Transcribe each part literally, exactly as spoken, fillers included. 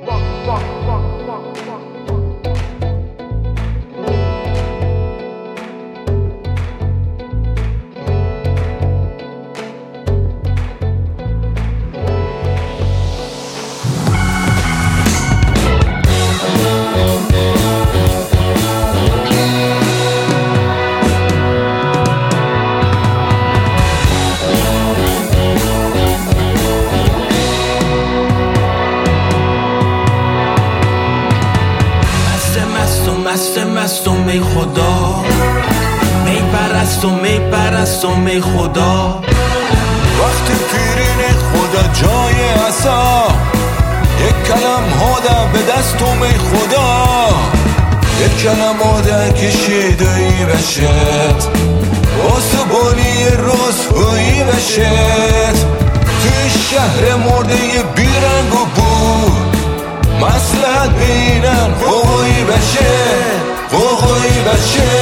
مست مست و می خدا، می پرست و می پرست و می خدا. وقتی پیرین خدا جای عصا، یک کلم هاده به دست و می خدا، یک کلم هاده کشیدهی بشد، آسبانی رسوایی بشد. توی شهر مرده بیرنگ و بود، مصلحت بینن قوی بشه قوی بشه.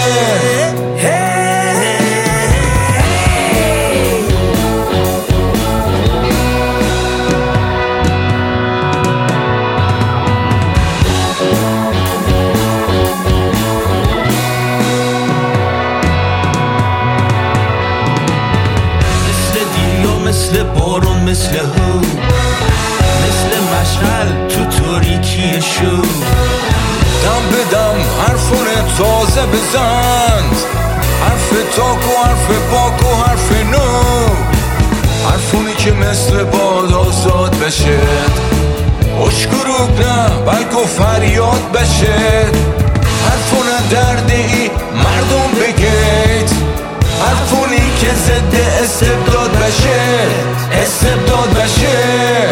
مثل دریا مثل بارون مثل هو، مثل مشعل تو تاریکی شو. دم به دم حرفونه تازه بزند، حرف تاک و حرف پاک و حرف نو، حرفونی که مثل باد آزاد بشه، اشکروک نه بلکه فریاد بشه. حرفونه درد ای مردم بگید، حرفونی که ضد استبداد بشه استبداد بشه.